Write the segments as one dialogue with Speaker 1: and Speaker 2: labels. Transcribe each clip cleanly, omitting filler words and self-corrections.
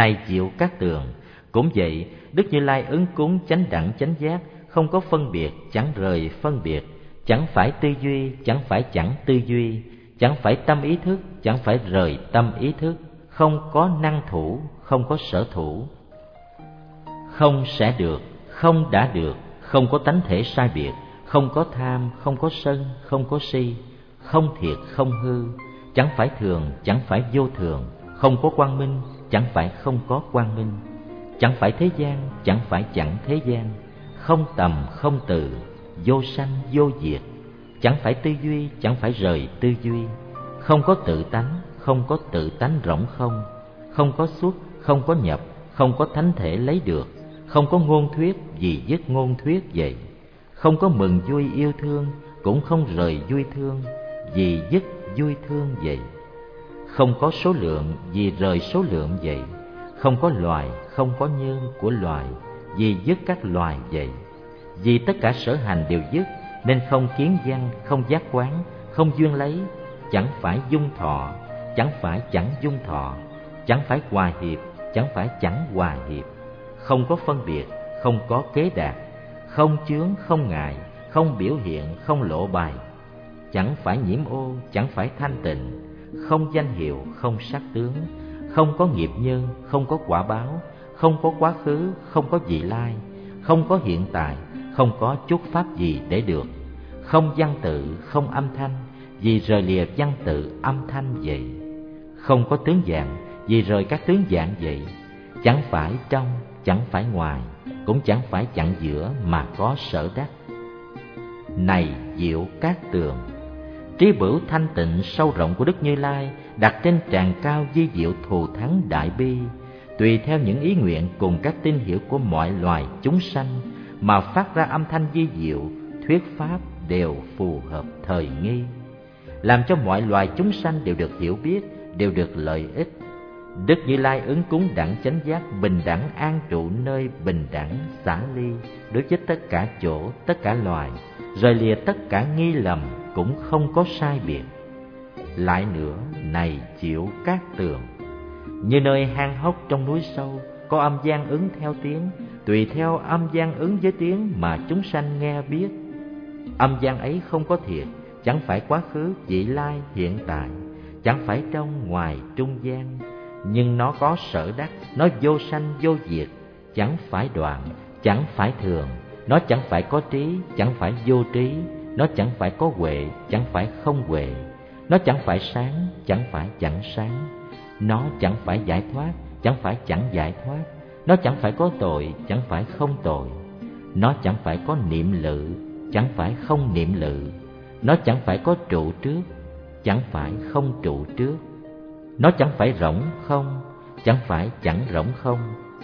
Speaker 1: Này Diệu Cát Tường, cũng vậy, Đức Như Lai ứng cúng chánh đẳng chánh giác, không có phân biệt, chẳng rời phân biệt, chẳng phải tư duy, chẳng phải chẳng tư duy, chẳng phải tâm ý thức, chẳng phải rời tâm ý thức, không có năng thủ, không có sở thủ, không sẽ được, không đã được, không có tánh thể sai biệt, không có tham, không có sân, không có si, không thiệt, không hư, chẳng phải thường, chẳng phải vô thường, không có quang minh, chẳng phải không có quang minh, chẳng phải thế gian, chẳng phải chẳng thế gian, không tầm, không từ, vô sanh, vô diệt, chẳng phải tư duy, chẳng phải rời tư duy, không có tự tánh, không có tự tánh rỗng không, không có xuất, không có nhập, không có thánh thể lấy được, không có ngôn thuyết, vì dứt ngôn thuyết vậy, không có mừng vui yêu thương, cũng không rời vui thương, vì dứt vui thương vậy, không có số lượng, vì rời số lượng vậy, không có loài, không có nhân của loài, vì dứt các loài vậy, vì tất cả sở hành đều dứt, nên không kiến văn, không giác quán, không duyên lấy, chẳng phải dung thọ, chẳng phải chẳng dung thọ, chẳng phải hòa hiệp, chẳng phải chẳng hòa hiệp, không có phân biệt, không có kế đạt, không chướng, không ngại, không biểu hiện, không lộ bài, chẳng phải nhiễm ô, chẳng phải thanh tịnh, không danh hiệu, không sắc tướng, không có nghiệp nhân, không có quả báo, không có quá khứ, không có vị lai, không có hiện tại, không có chút pháp gì để được, không văn tự, không âm thanh, vì rời lìa văn tự âm thanh vậy, không có tướng dạng, vì rời các tướng dạng vậy, chẳng phải trong, chẳng phải ngoài, cũng chẳng phải chặn giữa mà có sở đắc. Này Diệu Cát Tường, trí bửu thanh tịnh sâu rộng của Đức Như Lai đặt trên tràng cao vi diệu thù thắng đại bi, tùy theo những ý nguyện cùng các tín hiểu của mọi loài chúng sanh mà phát ra âm thanh vi diệu, thuyết pháp đều phù hợp thời nghi, làm cho mọi loài chúng sanh đều được hiểu biết, đều được lợi ích. Đức Như Lai ứng cúng đẳng chánh giác bình đẳng an trụ nơi bình đẳng xả ly đối với tất cả chỗ, tất cả loài, rời lìa tất cả nghi lầm, cũng không có sai biệt. Lại nữa, này Diệu Cát Tường, như nơi hang hốc trong núi sâu, có âm vang ứng theo tiếng, tùy theo âm vang ứng với tiếng mà chúng sanh nghe biết. Âm vang ấy không có thiệt, chẳng phải quá khứ, vị lai, hiện tại, chẳng phải trong, ngoài, trung gian, nhưng nó có sở đắc, nó vô sanh vô diệt, chẳng phải đoạn, chẳng phải thường, nó chẳng phải có trí, chẳng phải vô trí, nó chẳng phải có huệ, chẳng phải không huệ, nó chẳng phải sáng, chẳng phải chẳng sáng, nó chẳng phải giải thoát, chẳng phải chẳng giải thoát, nó chẳng phải có tội, chẳng phải không tội, nó chẳng phải có niệm lự, chẳng phải không niệm lự, nó chẳng phải có trụ trước, chẳng phải không trụ trước, nó chẳng phải rỗng không, chẳng phải chẳng rỗng không,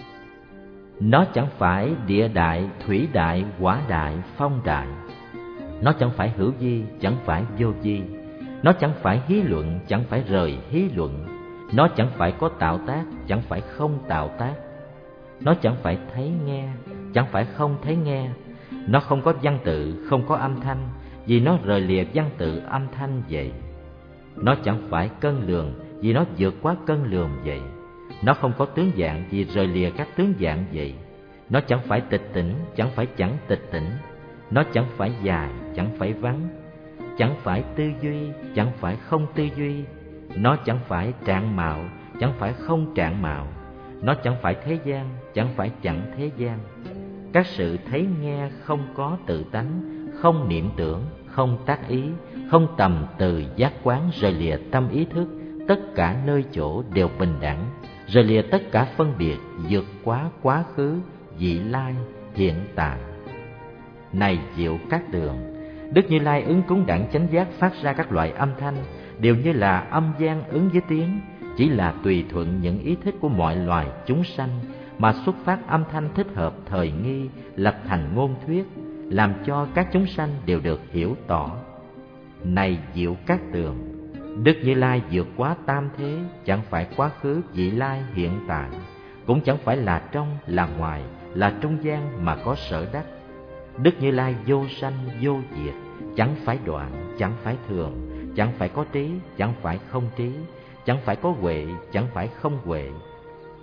Speaker 1: nó chẳng phải địa đại, thủy đại, hỏa đại, phong đại, nó chẳng phải hữu vi, chẳng phải vô vi, nó chẳng phải hí luận, chẳng phải rời hí luận, nó chẳng phải có tạo tác, chẳng phải không tạo tác, nó chẳng phải thấy nghe, chẳng phải không thấy nghe, nó không có văn tự, không có âm thanh, vì nó rời lìa văn tự âm thanh vậy, nó chẳng phải cân lường, vì nó vượt quá cân lường vậy, nó không có tướng dạng, vì rời lìa các tướng dạng vậy, nó chẳng phải tịch tỉnh, chẳng phải chẳng tịch tỉnh, nó chẳng phải dài, chẳng phải vắng, chẳng phải tư duy, chẳng phải không tư duy, nó chẳng phải trạng mạo, chẳng phải không trạng mạo, nó chẳng phải thế gian, chẳng phải chẳng thế gian. Các sự thấy nghe không có tự tánh, không niệm tưởng, không tác ý, không tầm từ giác quán, rời lìa tâm ý thức, tất cả nơi chỗ đều bình đẳng, rời lìa tất cả phân biệt, vượt quá quá khứ, vị lai, hiện tại. Này Diệu Cát Tường, Đức Như Lai ứng cúng đẳng chánh giác phát ra các loại âm thanh, đều như là âm vang ứng với tiếng, chỉ là tùy thuận những ý thích của mọi loài chúng sanh mà xuất phát âm thanh thích hợp thời nghi, lập thành ngôn thuyết, làm cho các chúng sanh đều được hiểu tỏ. Này Diệu Cát Tường, Đức Như Lai vượt quá tam thế, chẳng phải quá khứ, vị lai, hiện tại, cũng chẳng phải là trong, là ngoài, là trung gian mà có sở đắc. Đức Như Lai vô sanh, vô diệt, chẳng phải đoạn, chẳng phải thường, chẳng phải có trí, chẳng phải không trí, chẳng phải có huệ, chẳng phải không huệ,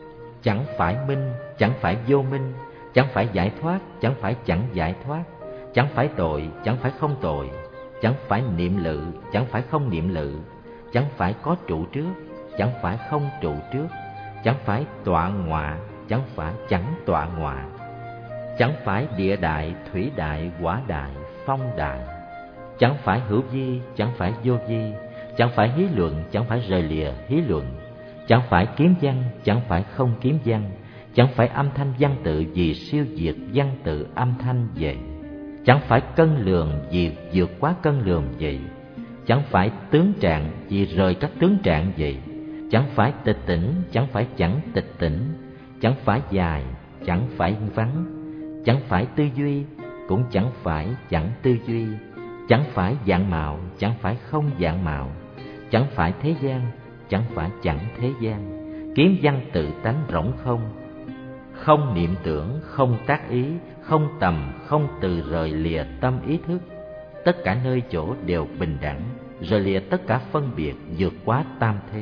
Speaker 1: chẳng phải minh, chẳng phải vô minh, chẳng phải giải thoát, chẳng phải chẳng giải thoát, chẳng phải tội, chẳng phải không tội, chẳng phải niệm lự, chẳng phải không niệm lự, chẳng phải có trụ trước, chẳng phải không trụ trước, chẳng phải tọa ngọa, chẳng phải chẳng tọa ngọa, chẳng phải địa đại, thủy đại, hỏa đại, phong đại, chẳng phải hữu vi, chẳng phải vô vi, chẳng phải hí luận, chẳng phải rời lìa hí luận, chẳng phải kiếm văn, chẳng phải không kiếm văn, chẳng phải âm thanh văn tự vì siêu diệt văn tự âm thanh vậy, chẳng phải cân lường vì vượt quá cân lường vậy, chẳng phải tướng trạng vì rời các tướng trạng vậy, chẳng phải tịch tỉnh, chẳng phải chẳng tịch tỉnh, chẳng phải dài, chẳng phải vắng, chẳng phải tư duy, cũng chẳng phải chẳng tư duy, chẳng phải dạng mạo, chẳng phải không dạng mạo, chẳng phải thế gian, chẳng phải chẳng thế gian, kiếm văn tự tánh rỗng không, không niệm tưởng, không tác ý, không tầm, không từ rời lìa tâm ý thức, tất cả nơi chỗ đều bình đẳng, rời lìa tất cả phân biệt, vượt quá tam thế.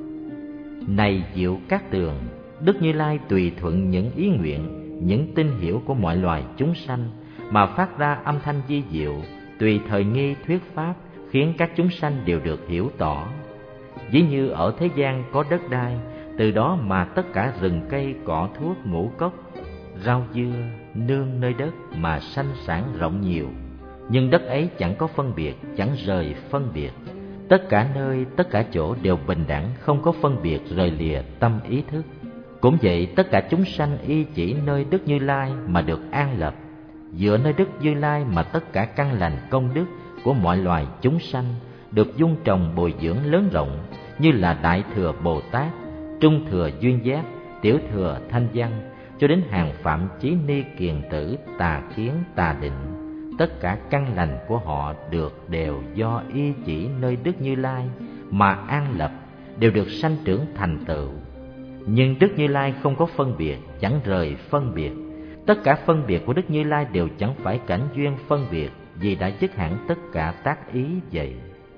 Speaker 1: Này Diệu Cát Tường, Đức Như Lai tùy thuận những ý nguyện, những tín hiểu của mọi loài chúng sanh mà phát ra âm thanh vi diệu, tùy thời nghi thuyết pháp, khiến các chúng sanh đều được hiểu tỏ. Ví như ở thế gian có đất đai, từ đó mà tất cả rừng cây, cỏ thuốc, ngũ cốc, rau dưa, nương nơi đất mà sanh sản rộng nhiều. Nhưng đất ấy chẳng có phân biệt, chẳng rời phân biệt. Tất cả nơi, tất cả chỗ đều bình đẳng, không có phân biệt rời lìa tâm ý thức. Cũng vậy, tất cả chúng sanh y chỉ nơi Đức Như Lai mà được an lập. Dựa nơi Đức Như Lai mà tất cả căn lành công đức của mọi loài chúng sanh được dung trồng bồi dưỡng lớn rộng, như là Đại Thừa Bồ Tát, Trung Thừa Duyên Giác, Tiểu Thừa Thanh Văn, cho đến hàng Phạm Chí Ni Kiền Tử, Tà Kiến, Tà Định. Tất cả căn lành của họ được đều do y chỉ nơi Đức Như Lai mà an lập, đều được sanh trưởng thành tựu. Nhưng Đức Như Lai không có phân biệt, chẳng rời phân biệt. Tất cả phân biệt của Đức Như Lai đều chẳng phải cảnh duyên phân biệt, vì đã dứt hẳn tất cả tác ý vậy.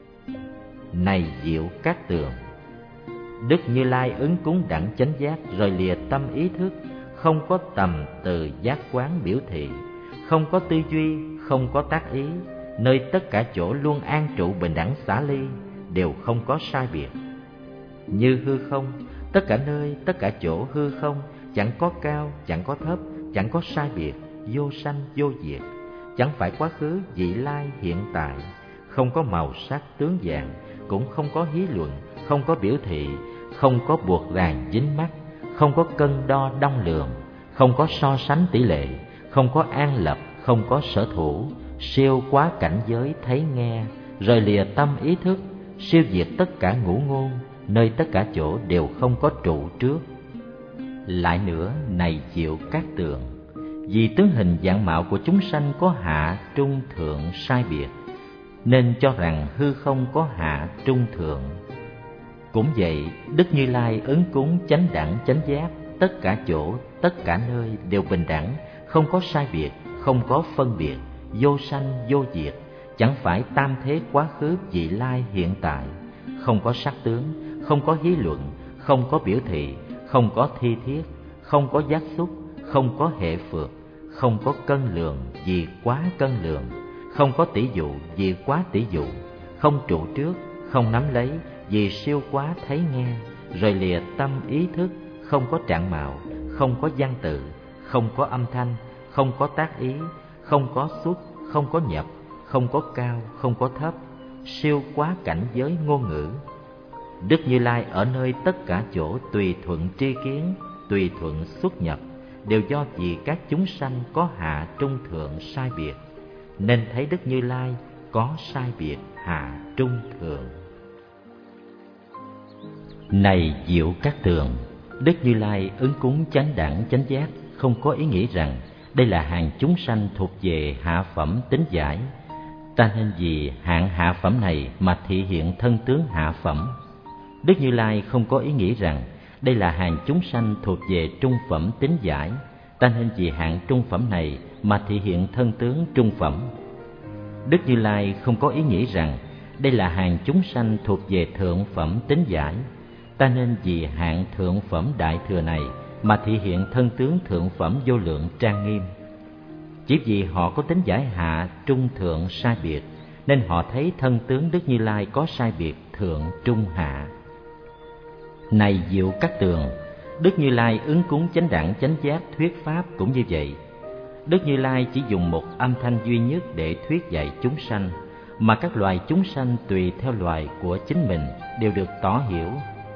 Speaker 1: Này Diệu Cát Tường, Đức Như Lai ứng cúng đẳng chánh giác, rời lìa tâm ý thức, không có tầm từ giác quán biểu thị, không có tư duy, không có tác ý, nơi tất cả chỗ luôn an trụ bình đẳng xả ly, đều không có sai biệt. Như hư không, tất cả nơi, tất cả chỗ hư không, chẳng có cao, chẳng có thấp, chẳng có sai biệt, vô sanh, vô diệt, chẳng phải quá khứ, vị lai, hiện tại, không có màu sắc tướng dạng, cũng không có hí luận, không có biểu thị, không có buộc ràng dính mắc, không có cân đo đong lường, không có so sánh tỷ lệ, không có an lập, không có sở thủ, siêu quá cảnh giới thấy nghe, rời lìa tâm ý thức, siêu diệt tất cả ngũ ngôn, nơi tất cả chỗ đều không có trụ trước. Lại nữa, này Diệu Cát Tường, vì tướng hình dạng mạo của chúng sanh có hạ, trung, thượng sai biệt, nên cho rằng hư không có hạ, trung, thượng. Cũng vậy, Đức Như Lai ứng cúng chánh đẳng chánh giác, tất cả chỗ, tất cả nơi đều bình đẳng, không có sai biệt, không có phân biệt, vô sanh vô diệt, chẳng phải tam thế quá khứ, vị lai, hiện tại, không có sắc tướng, không có hí luận, không có biểu thị, không có thi thiết, không có giác xúc, không có hệ phược, không có cân lượng vì quá cân lượng, không có tỷ dụ vì quá tỷ dụ, không trụ trước, không nắm lấy vì siêu quá thấy nghe, rời lìa tâm ý thức, không có trạng mạo, không có văn tự, không có âm thanh, không có tác ý, không có xuất, không có nhập, không có cao, không có thấp, siêu quá cảnh giới ngôn ngữ. Đức Như Lai ở nơi tất cả chỗ tùy thuận tri kiến, tùy thuận xuất nhập, đều do vì các chúng sanh có hạ, trung, thượng sai biệt, nên thấy Đức Như Lai có sai biệt hạ, trung, thượng. Này Diệu Cát Tường, Đức Như Lai ứng cúng chánh đẳng chánh giác, không có ý nghĩ rằng đây là hàng chúng sanh thuộc về hạ phẩm tính giải, ta nên vì hạng hạ phẩm này mà thị hiện thân tướng hạ phẩm. Đức Như Lai không có ý nghĩ rằng đây là hàng chúng sanh thuộc về trung phẩm tính giải, ta nên vì hạng trung phẩm này mà thị hiện thân tướng trung phẩm. Đức Như Lai không có ý nghĩ rằng đây là hàng chúng sanh thuộc về thượng phẩm tính giải, ta nên vì hạng thượng phẩm đại thừa này mà thị hiện thân tướng thượng phẩm vô lượng trang nghiêm. Chỉ vì họ có tính giải hạ trung thượng sai biệt, nên họ thấy thân tướng Đức Như Lai có sai biệt thượng trung hạ. Này Diệu Cát Tường, Đức Như Lai ứng cúng chánh đẳng chánh giác thuyết pháp cũng như vậy. Đức Như Lai chỉ dùng một âm thanh duy nhất để thuyết dạy chúng sanh, mà các loài chúng sanh tùy theo loài của chính mình đều được tỏ hiểu.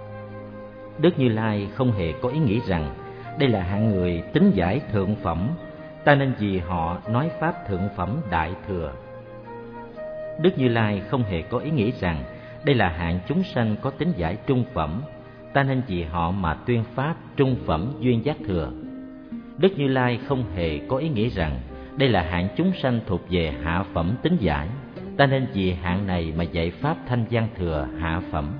Speaker 1: Đức Như Lai không hề có ý nghĩ rằng đây là hạng người tính giải thượng phẩm, ta nên vì họ nói pháp thượng phẩm đại thừa. Đức Như Lai không hề có ý nghĩ rằng đây là hạng chúng sanh có tính giải trung phẩm, ta nên vì họ mà tuyên pháp trung phẩm duyên giác thừa. Đức Như Lai không hề có ý nghĩ rằng đây là hạng chúng sanh thuộc về hạ phẩm tính giải, ta nên vì hạng này mà dạy pháp thanh văn thừa hạ phẩm.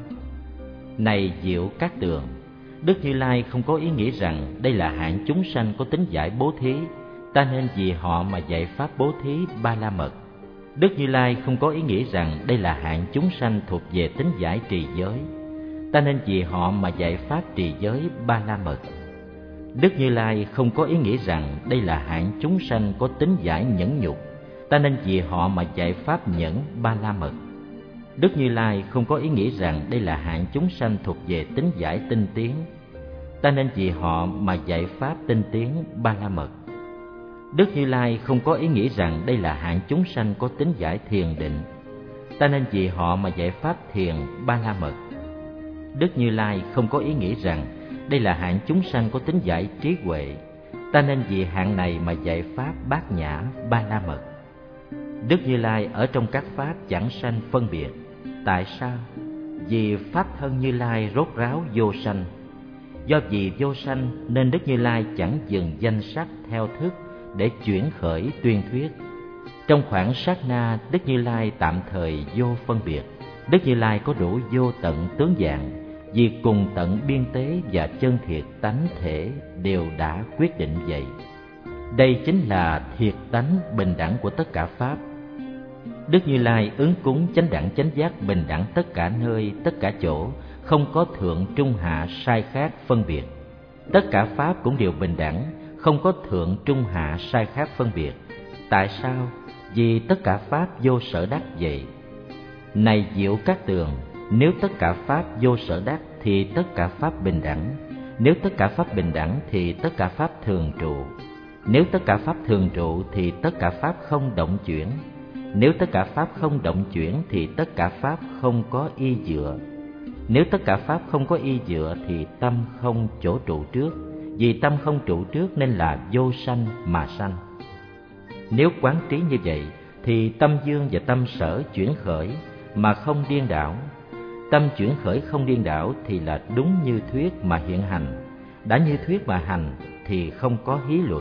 Speaker 1: Này Diệu Cát Tường, Đức Như Lai không có ý nghĩ rằng đây là hạng chúng sanh có tính giải bố thí, ta nên vì họ mà dạy pháp bố thí ba la mật. Đức Như Lai không có ý nghĩ rằng đây là hạng chúng sanh thuộc về tính giải trì giới, ta nên vì họ mà dạy pháp trì giới ba la mật. Đức Như Lai không có ý nghĩ rằng đây là hạng chúng sanh có tính giải nhẫn nhục, ta nên vì họ mà dạy pháp nhẫn ba la mật. Đức Như Lai không có ý nghĩ rằng đây là hạng chúng sanh thuộc về tính giải tinh tiến, ta nên vì họ mà dạy pháp tinh tiến ba la mật. Đức Như Lai không có ý nghĩ rằng đây là hạng chúng sanh có tính giải thiền định, ta nên vì họ mà dạy pháp thiền ba la mật. Đức Như Lai không có ý nghĩ rằng đây là hạng chúng sanh có tính giải trí huệ, ta nên vì hạng này mà dạy pháp bát nhã ba la mật. Đức Như Lai ở trong các pháp chẳng sanh phân biệt. Tại sao? Vì pháp thân Như Lai rốt ráo vô sanh. Do vì vô sanh nên Đức Như Lai chẳng dừng danh sắc theo thức để chuyển khởi tuyên thuyết. Trong khoảng sát na, Đức Như Lai tạm thời vô phân biệt. Đức Như Lai có đủ vô tận tướng dạng, vì cùng tận biên tế và chân thiệt tánh thể đều đã quyết định vậy. Đây chính là thiệt tánh bình đẳng của tất cả pháp. Đức Như Lai ứng cúng chánh đẳng chánh giác bình đẳng tất cả nơi, tất cả chỗ, không có thượng trung hạ sai khác phân biệt. Tất cả pháp cũng đều bình đẳng, không có thượng trung hạ sai khác phân biệt. Tại sao? Vì tất cả pháp vô sở đắc vậy. Này Diệu Cát Tường, nếu tất cả pháp vô sở đắc thì tất cả pháp bình đẳng. Nếu tất cả pháp bình đẳng thì tất cả pháp thường trụ. Nếu tất cả pháp thường trụ thì tất cả pháp không động chuyển. Nếu tất cả pháp không động chuyển thì tất cả pháp không có y dựa. Nếu tất cả pháp không có y dựa thì tâm không chỗ trụ trước. Vì tâm không trụ trước nên là vô sanh mà sanh. Nếu quán trí như vậy thì tâm dương và tâm sở chuyển khởi mà không điên đảo. Tâm chuyển khởi không điên đảo thì là đúng như thuyết mà hiện hành. Đã như thuyết mà hành thì không có hí luận.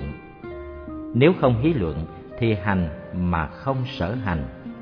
Speaker 1: Nếu không hí luận thì hành mà không sở hành.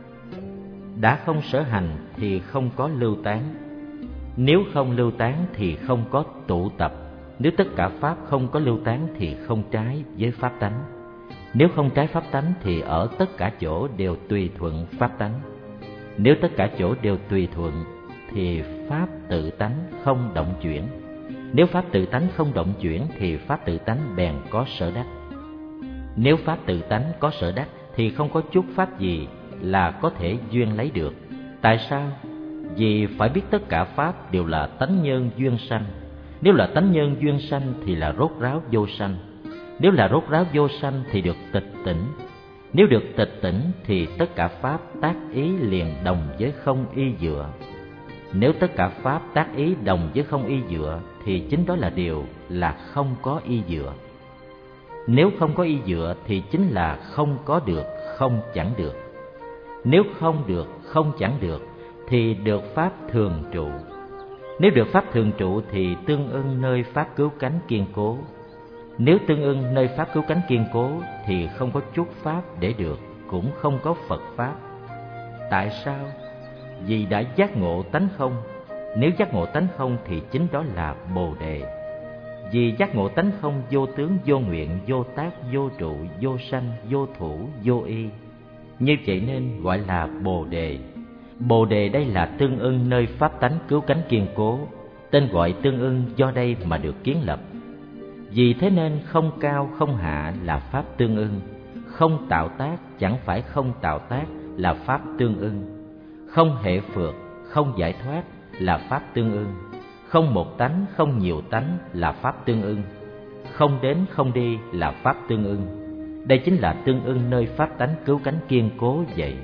Speaker 1: Đã không sở hành thì không có lưu tán. Nếu không lưu tán thì không có tụ tập. Nếu tất cả pháp không có lưu tán thì không trái với pháp tánh. Nếu không trái pháp tánh thì ở tất cả chỗ đều tùy thuận pháp tánh. Nếu tất cả chỗ đều tùy thuận thì pháp tự tánh không động chuyển. Nếu pháp tự tánh không động chuyển thì pháp tự tánh bèn có sở đắc. Nếu pháp tự tánh có sở đắc thì không có chút pháp gì là có thể duyên lấy được. Tại sao? Vì phải biết tất cả pháp đều là tánh nhân duyên sanh. Nếu là tánh nhân duyên sanh thì là rốt ráo vô sanh. Nếu là rốt ráo vô sanh thì được tịch tỉnh. Nếu được tịch tỉnh thì tất cả pháp tác ý liền đồng với không y dựa. Nếu tất cả pháp tác ý đồng với không y dựa thì chính đó là điều là không có y dựa. Nếu không có y dựa thì chính là không có được, không chẳng được. Nếu không được, không chẳng được thì được pháp thường trụ. Nếu được pháp thường trụ thì tương ưng nơi pháp cứu cánh kiên cố. Nếu tương ưng nơi pháp cứu cánh kiên cố thì không có chút pháp để được, cũng không có Phật pháp. Tại sao? Vì đã giác ngộ tánh không. Nếu giác ngộ tánh không thì chính đó là Bồ Đề. Vì giác ngộ tánh không vô tướng, vô nguyện, vô tác, vô trụ, vô sanh, vô thủ, vô y. Như vậy nên gọi là Bồ Đề. Bồ Đề đây là tương ưng nơi pháp tánh cứu cánh kiên cố. Tên gọi tương ưng do đây mà được kiến lập. Vì thế nên không cao không hạ là pháp tương ưng, không tạo tác chẳng phải không tạo tác là pháp tương ưng, không hệ phược, không giải thoát là pháp tương ưng, không một tánh không nhiều tánh là pháp tương ưng, không đến không đi là pháp tương ưng. Đây chính là tương ưng nơi pháp tánh cứu cánh kiên cố vậy.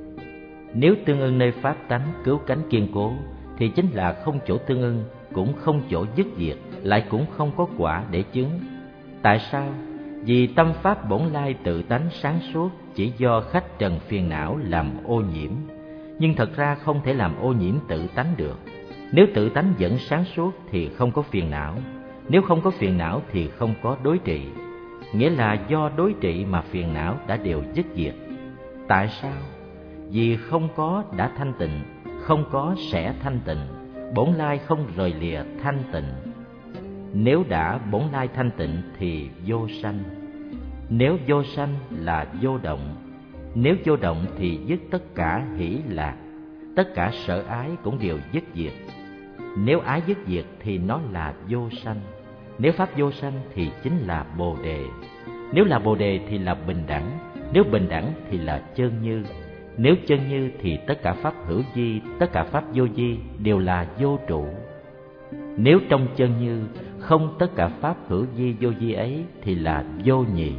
Speaker 1: Nếu tương ưng nơi pháp tánh cứu cánh kiên cố thì chính là không chỗ tương ưng, cũng không chỗ dứt diệt, lại cũng không có quả để chứng. Tại sao? Vì tâm pháp bổn lai tự tánh sáng suốt chỉ do khách trần phiền não làm ô nhiễm, nhưng thật ra không thể làm ô nhiễm tự tánh được. Nếu tự tánh vẫn sáng suốt thì không có phiền não, nếu không có phiền não thì không có đối trị. Nghĩa là do đối trị mà phiền não đã đều dứt diệt. Tại sao? Vì không có đã thanh tịnh, không có sẽ thanh tịnh, bổn lai không rời lìa thanh tịnh. Nếu đã bổn lai thanh tịnh thì vô sanh. Nếu vô sanh là vô động. Nếu vô động thì dứt tất cả hỷ lạc, tất cả sở ái cũng đều dứt diệt. Nếu ái dứt diệt thì nó là vô sanh. Nếu pháp vô sanh thì chính là bồ đề. Nếu là bồ đề thì là bình đẳng. Nếu bình đẳng thì là chân như. Nếu chân như thì tất cả pháp hữu vi, tất cả pháp vô vi đều là vô trụ. Nếu trong chân như không tất cả pháp hữu vi vô vi ấy thì là vô nhị.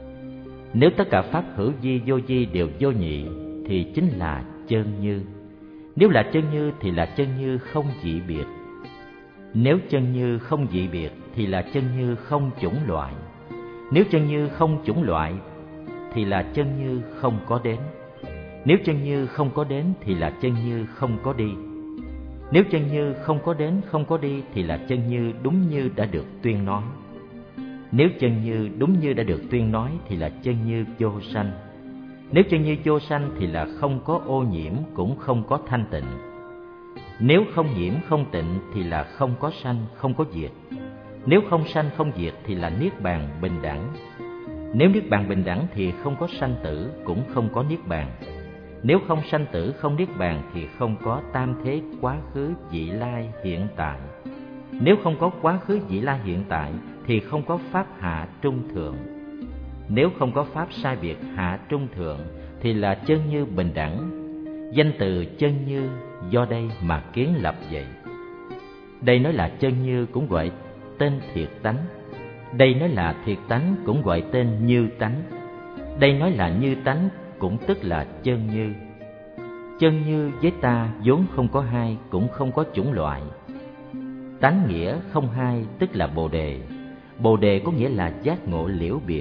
Speaker 1: Nếu tất cả pháp hữu vi vô vi đều vô nhị thì chính là chân như. Nếu là chân như thì là chân như không dị biệt. Nếu chân như không dị biệt thì là chân như không chủng loại. Nếu chân như không chủng loại thì là chân như không có đến. Nếu chân như không có đến thì là chân như không có đi. Nếu chân như không có đến không có đi thì là chân như đúng như đã được tuyên nói. Nếu chân như đúng như đã được tuyên nói thì là chân như vô sanh. Nếu chân như vô sanh thì là không có ô nhiễm cũng không có thanh tịnh. Nếu không nhiễm không tịnh thì là không có sanh không có diệt. Nếu không sanh không diệt thì là niết bàn bình đẳng. Nếu niết bàn bình đẳng thì không có sanh tử cũng không có niết bàn. Nếu không sanh tử không niết bàn thì không có tam thế quá khứ vị lai hiện tại. Nếu không có quá khứ vị lai hiện tại thì không có pháp hạ trung thượng. Nếu không có pháp sai biệt hạ trung thượng thì là chân như bình đẳng. Danh từ chân như do đây mà kiến lập vậy. Đây nói là chân như cũng gọi tên thiệt tánh. Đây nói là thiệt tánh cũng gọi tên như tánh. Đây nói là như tánh cũng tức là chân như. Chân như với ta vốn không có hai cũng không có chủng loại. Tánh nghĩa không hai tức là bồ đề. Bồ đề có nghĩa là giác ngộ liễu biệt.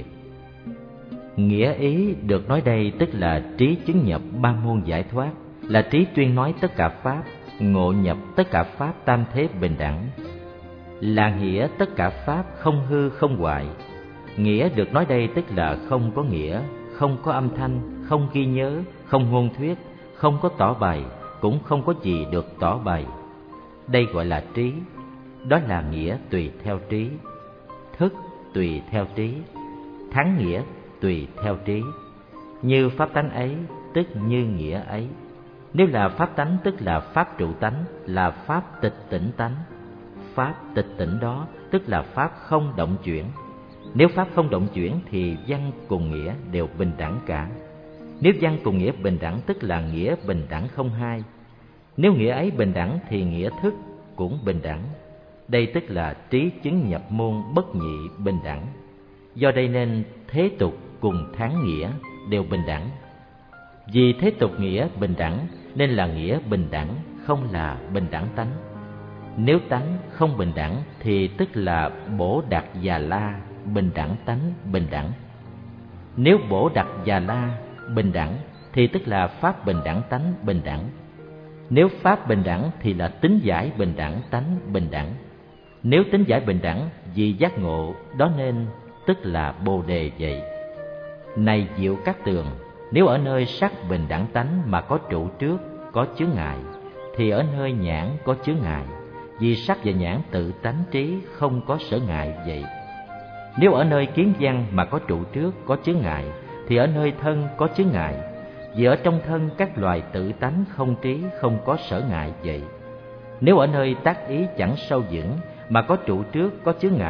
Speaker 1: Nghĩa ý được nói đây tức là trí chứng nhập ba môn giải thoát, là trí tuyên nói tất cả pháp, ngộ nhập tất cả pháp tam thế bình đẳng. Là nghĩa tất cả pháp không hư không hoại. Nghĩa được nói đây tức là không có nghĩa, không có âm thanh, không ghi nhớ, không ngôn thuyết, không có tỏ bày, cũng không có gì được tỏ bày. Đây gọi là trí. Đó là nghĩa tùy theo trí. Thức tùy theo trí. Thắng nghĩa tùy theo trí. Như pháp tánh ấy tức như nghĩa ấy. Nếu là pháp tánh tức là pháp trụ tánh, là pháp tịch tỉnh tánh. Pháp tịch tỉnh đó tức là pháp không động chuyển. Nếu pháp không động chuyển thì văn cùng nghĩa đều bình đẳng cả. Nếu văn cùng nghĩa bình đẳng tức là nghĩa bình đẳng không hai. Nếu nghĩa ấy bình đẳng thì nghĩa thức cũng bình đẳng. Đây tức là trí chứng nhập môn bất nhị bình đẳng. Do đây nên thế tục cùng thắng nghĩa đều bình đẳng. Vì thế tục nghĩa bình đẳng nên là nghĩa bình đẳng, không là bình đẳng tánh. Nếu tánh không bình đẳng thì tức là bổ đặc già la bình đẳng tánh bình đẳng. Nếu bổ đặc già la bình đẳng thì tức là pháp bình đẳng tánh bình đẳng. Nếu pháp bình đẳng thì là tính giải bình đẳng tánh bình đẳng. Nếu tính giải bình đẳng vì giác ngộ đó nên tức là bồ đề vậy. Này Diệu Cát Tường, nếu ở nơi sắc bình đẳng tánh mà có trụ trước, có chướng ngại, thì ở nơi nhãn có chướng ngại, vì sắc và nhãn tự tánh trí không có sở ngại vậy. Nếu ở nơi kiến văn mà có trụ trước, có chướng ngại, thì ở nơi thân có chướng ngại, vì ở trong thân các loài tự tánh không trí không có sở ngại vậy. Nếu ở nơi tác ý chẳng sâu vững mà có trụ trước, có chướng ngại,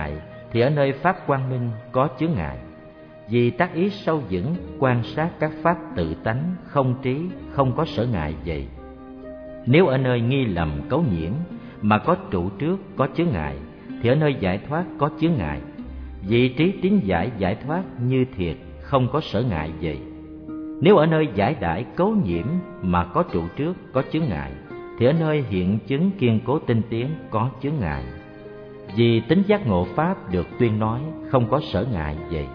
Speaker 1: thì ở nơi pháp quang minh có chướng ngại. Vì tác ý sâu vững quan sát các pháp tự tánh, không trí, không có sở ngại vậy. Nếu ở nơi nghi lầm cấu nhiễm mà có trụ trước có chướng ngại, thì ở nơi giải thoát có chướng ngại. Vị trí tín giải giải thoát như thiệt, không có sở ngại vậy. Nếu ở nơi giải đãi cấu nhiễm mà có trụ trước có chướng ngại, thì ở nơi hiện chứng kiên cố tinh tiến có chướng ngại. Vì tính giác ngộ pháp được tuyên nói, không có sở ngại vậy.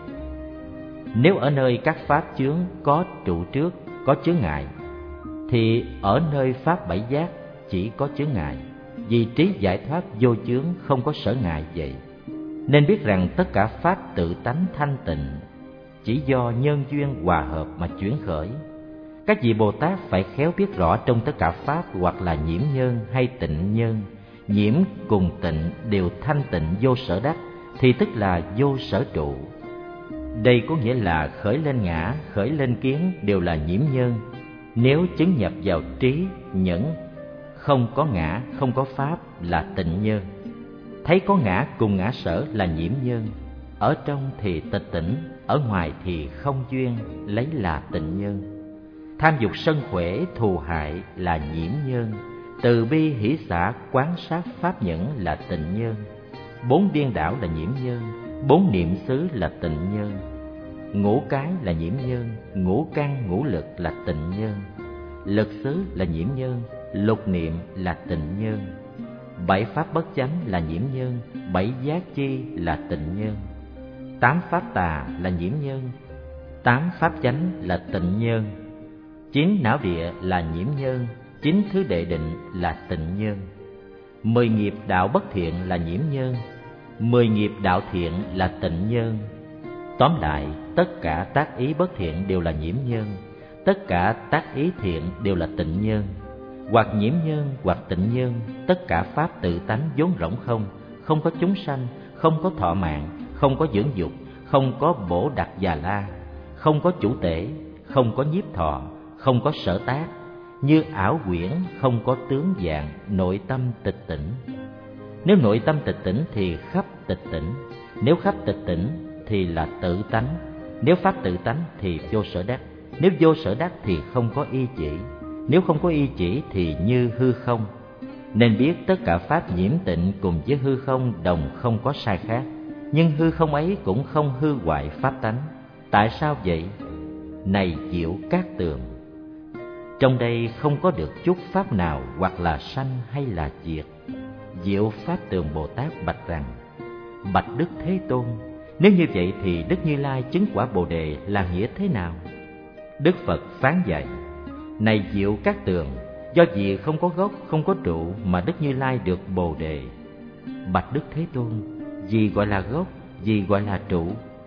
Speaker 1: Nếu ở nơi các pháp chướng có trụ trước có chướng ngại, thì ở nơi pháp bảy giác chỉ có chướng ngại. Vì trí giải thoát vô chướng, không có sở ngại vậy. Nên biết rằng tất cả pháp tự tánh thanh tịnh chỉ do nhân duyên hòa hợp mà chuyển khởi. Các vị Bồ Tát phải khéo biết rõ trong tất cả pháp, hoặc là nhiễm nhân hay tịnh nhân, nhiễm cùng tịnh đều thanh tịnh vô sở đắc, thì tức là vô sở trụ. Đây có nghĩa là khởi lên ngã, khởi lên kiến đều là nhiễm nhân. Nếu chứng nhập vào trí, nhẫn, không có ngã, không có pháp là tịnh nhân. Thấy có ngã cùng ngã sở là nhiễm nhân. Ở trong thì tịch tỉnh, ở ngoài thì không duyên, lấy là tịnh nhân. Tham dục sân khỏe thù hại là nhiễm nhân. Từ bi hỷ xả quán sát pháp nhẫn là tịnh nhân. Bốn điên đảo là nhiễm nhân, bốn niệm xứ là tịnh nhân. Ngũ cái là nhiễm nhân, ngũ căn ngũ lực là tịnh nhân. Lực xứ là nhiễm nhân, lục niệm là tịnh nhân. Bảy pháp bất chánh là nhiễm nhân, bảy giác chi là tịnh nhân. Tám pháp tà là nhiễm nhân, tám pháp chánh là tịnh nhân. Chín não địa là nhiễm nhân, chín thứ đệ định là tịnh nhân. 10 nghiệp đạo bất thiện là nhiễm nhân, 10 nghiệp đạo thiện là tịnh nhân. Tóm lại, tất cả tác ý bất thiện đều là nhiễm nhân, tất cả tác ý thiện đều là tịnh nhân. Hoặc nhiễm nhân, hoặc tịnh nhân, tất cả pháp tự tánh vốn rỗng không, không có chúng sanh, không có thọ mạng, không có dưỡng dục, không có bổ đặc già la, không có chủ tể, không có nhiếp thọ, không có sở tác, như ảo quyển, không có tướng dạng, nội tâm tịch tỉnh. Nếu nội tâm tịch tỉnh thì khắp tịch tỉnh, nếu khắp tịch tỉnh thì là tự tánh, nếu pháp tự tánh thì vô sở đắc, nếu vô sở đắc thì không có y chỉ, nếu không có y chỉ thì như hư không. Nên biết tất cả pháp nhiễm tịnh cùng với hư không đồng không có sai khác, nhưng hư không ấy cũng không hư hoại pháp tánh. Tại sao vậy? Này Diệu Cát Tường, trong đây không có được chút pháp nào hoặc là sanh hay là diệt. Diệu Pháp Tường Bồ Tát bạch rằng: bạch Đức Thế Tôn, nếu như vậy thì Đức Như Lai chứng quả Bồ Đề là nghĩa thế nào? Đức Phật phán dạy: này Diệu Cát Tường, do vì không có gốc, không có trụ mà Đức Như Lai được Bồ Đề. Bạch Đức Thế Tôn, gì gọi là gốc, gì gọi là trụ?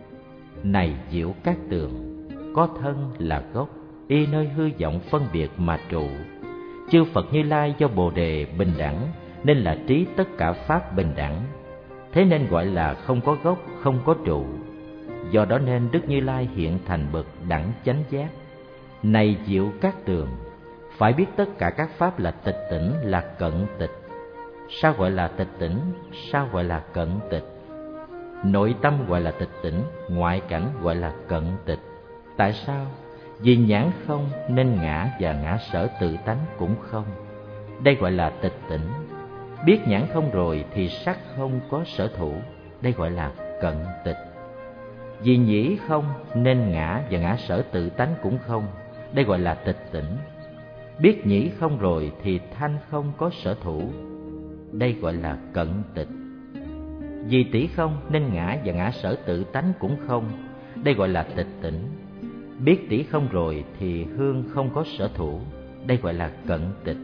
Speaker 1: Này Diệu Cát Tường, có thân là gốc, y nơi hư vọng phân biệt mà trụ. Chư Phật Như Lai do Bồ Đề bình đẳng nên là trí tất cả pháp bình đẳng, thế nên gọi là không có gốc, không có trụ. Do đó nên Đức Như Lai hiện thành bậc đẳng chánh giác. Này Diệu Cát Tường, phải biết tất cả các pháp là tịch tỉnh, là cận tịch. Sao gọi là tịch tỉnh? Sao gọi là cận tịch? Nội tâm gọi là tịch tỉnh, ngoại cảnh gọi là cận tịch. Tại sao? Vì nhãn không nên ngã và ngã sở tự tánh cũng không. Đây gọi là tịch tỉnh. Biết nhãn không rồi thì sắc không có sở thủ. Đây gọi là cận tịch. Vì nhĩ không nên ngã và ngã sở tự tánh cũng không. Đây gọi là tịch tỉnh. Biết nhĩ không rồi thì thanh không có sở thủ. Đây gọi là cận tịch. Vì tỷ không nên ngã và ngã sở tự tánh cũng không. Đây gọi là tịch tỉnh. Biết tỷ không rồi thì hương không có sở thủ. Đây gọi là cận tịch.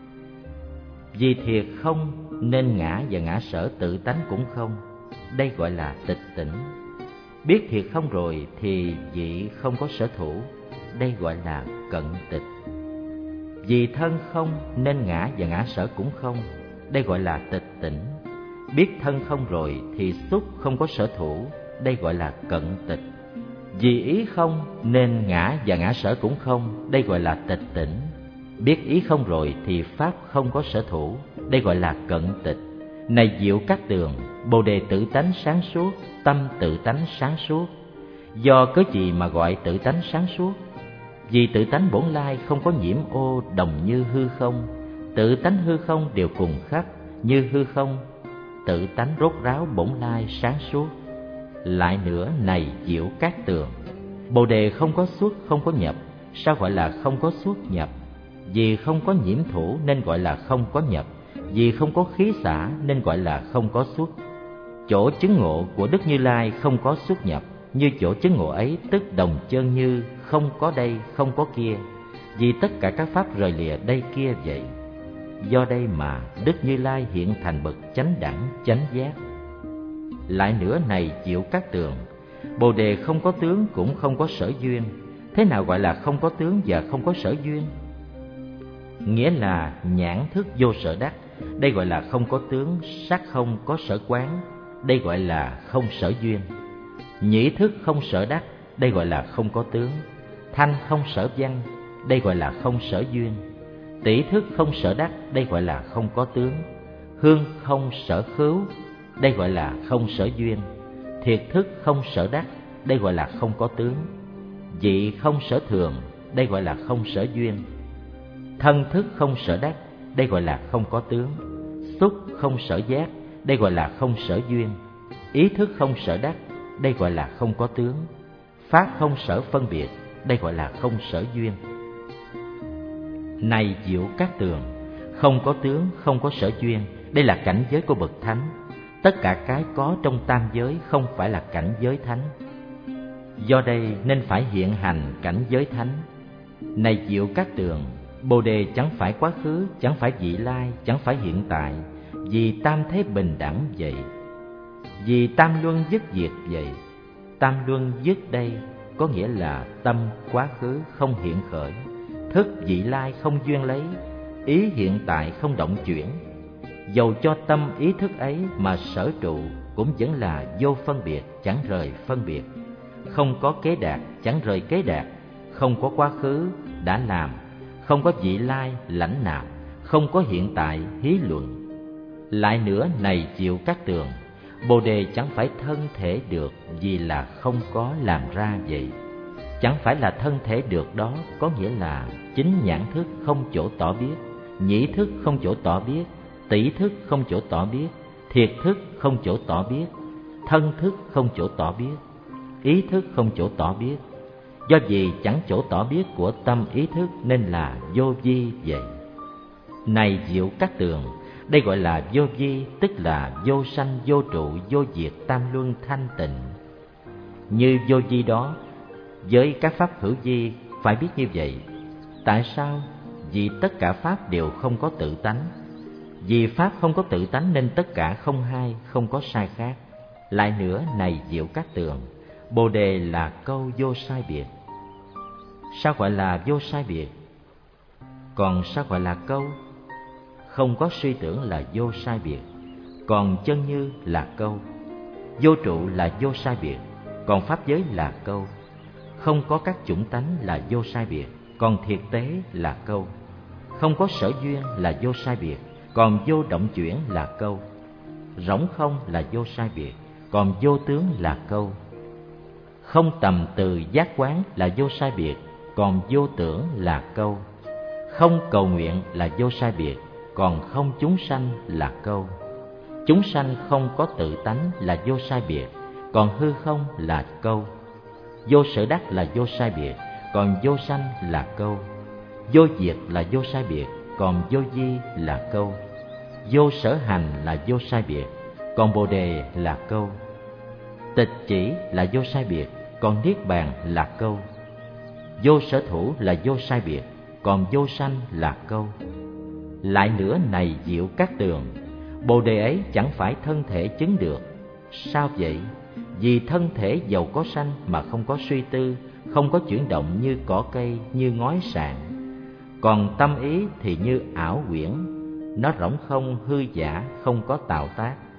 Speaker 1: Vì thiệt không nên ngã và ngã sở tự tánh cũng không. Đây gọi là tịch tỉnh. Biết thiệt không rồi thì vị không có sở thủ. Đây gọi là cận tịch. Vì thân không nên ngã và ngã sở cũng không. Đây gọi là tịch tỉnh. Biết thân không rồi thì xúc không có sở thủ. Đây gọi là cận tịch. Vì ý không nên ngã và ngã sở cũng không. Đây gọi là tịch tỉnh. Biết ý không rồi thì pháp không có sở thủ. Đây gọi là cận tịch. Này Diệu Cát Tường, Bồ đề tự tánh sáng suốt, tâm tự tánh sáng suốt. Do cớ gì mà gọi tự tánh sáng suốt? Vì tự tánh bổn lai không có nhiễm ô, đồng như hư không. Tự tánh hư không đều cùng khắp như hư không. Tự tánh rốt ráo bổn lai sáng suốt. Lại nữa, này Diệu Cát Tường, Bồ đề không có xuất, không có nhập. Sao gọi là không có xuất nhập? Vì không có nhiễm thủ nên gọi là không có nhập. Vì không có khí xả nên gọi là không có xuất. Chỗ chứng ngộ của Đức Như Lai không có xuất nhập. Như chỗ chứng ngộ ấy tức đồng chân như không có đây, không có kia. Vì tất cả các pháp rời lìa đây kia vậy. Do đây mà Đức Như Lai hiện thành bậc chánh đẳng, chánh giác. Lại nữa, này Diệu Cát Tường, Bồ đề không có tướng cũng không có sở duyên. Thế nào gọi là không có tướng và không có sở duyên? Nghĩa là nhãn thức vô sở đắc, đây gọi là không có tướng. Sắc không có sở quán, đây gọi là không sở duyên. Nhĩ thức không sở đắc, đây gọi là không có tướng. Thanh không sở văn, đây gọi là không sở duyên. Tỷ thức không sở đắc, đây gọi là không có tướng. Hương không sở khứu, đây gọi là không sở duyên. Thiệt thức không sở đắc, đây gọi là không có tướng. Vị không sở thường, đây gọi là không sở duyên. Thân thức không sở đắc, đây gọi là không có tướng. Xúc không sở giác, đây gọi là không sở duyên. Ý thức không sở đắc, đây gọi là không có tướng. Pháp không sở phân biệt, đây gọi là không sở duyên. Này Diệu Cát Tường, không có tướng, không có sở duyên, đây là cảnh giới của bậc thánh. Tất cả cái có trong tam giới không phải là cảnh giới thánh. Do đây nên phải hiện hành cảnh giới thánh. Này Diệu Cát Tường, Bồ đề chẳng phải quá khứ, chẳng phải vị lai, chẳng phải hiện tại. Vì tam thế bình đẳng vậy. Vì tam luân dứt diệt vậy. Tam luân dứt đây có nghĩa là tâm quá khứ không hiện khởi, thức vị lai không duyên lấy, ý hiện tại không động chuyển. Dầu cho tâm ý thức ấy mà sở trụ cũng vẫn là vô phân biệt, chẳng rời phân biệt. Không có kế đạt, chẳng rời kế đạt. Không có quá khứ, đã làm. Không có vị lai, lãnh nạp. Không có hiện tại, hí luận. Lại nữa, này Diệu Cát Tường, Bồ đề chẳng phải thân thể được, vì là không có làm ra vậy. Chẳng phải là thân thể được đó, có nghĩa là chính nhãn thức không chỗ tỏ biết, nhĩ thức không chỗ tỏ biết, tỷ thức không chỗ tỏ biết, thiệt thức không chỗ tỏ biết, thân thức không chỗ tỏ biết, ý thức không chỗ tỏ biết. Do vì chẳng chỗ tỏ biết của tâm ý thức nên là vô vi vậy. Này Diệu Cát Tường, đây gọi là vô vi, tức là vô sanh, vô trụ, vô diệt, tam luân thanh tịnh. Như vô vi đó, với các pháp hữu vi phải biết như vậy. Tại sao? Vì tất cả pháp đều không có tự tánh. Vì pháp không có tự tánh nên tất cả không hai, không có sai khác. Lại nữa, này Diệu Cát Tường, Bồ đề là câu vô sai biệt. Sao gọi là vô sai biệt? Còn sao gọi là câu? Không có suy tưởng là vô sai biệt, còn chân như là câu. Vô trụ là vô sai biệt, còn pháp giới là câu. Không có các chủng tánh là vô sai biệt, còn thiệt tế là câu. Không có sở duyên là vô sai biệt, còn vô động chuyển là câu. Rỗng không là vô sai biệt, còn vô tướng là câu. Không tầm từ giác quán là vô sai biệt, còn vô tưởng là câu. Không cầu nguyện là vô sai biệt, còn không chúng sanh là câu. Chúng sanh không có tự tánh là vô sai biệt, còn hư không là câu. Vô sở đắc là vô sai biệt, còn vô sanh là câu. Vô diệt là vô sai biệt, còn vô vi là câu. Vô sở hành là vô sai biệt, còn bồ đề là câu. Tịch chỉ là vô sai biệt, còn niết bàn là câu. Vô sở thủ là vô sai biệt, còn vô sanh là câu. Lại nữa, này Diệu Cát Tường, bồ đề ấy chẳng phải thân thể chứng được. Sao vậy? Vì thân thể dầu có sanh mà không có suy tư, không có chuyển động như cỏ cây, như ngói sạn. Còn tâm ý thì như ảo quyển, nó rỗng không, hư giả, không có tạo tác.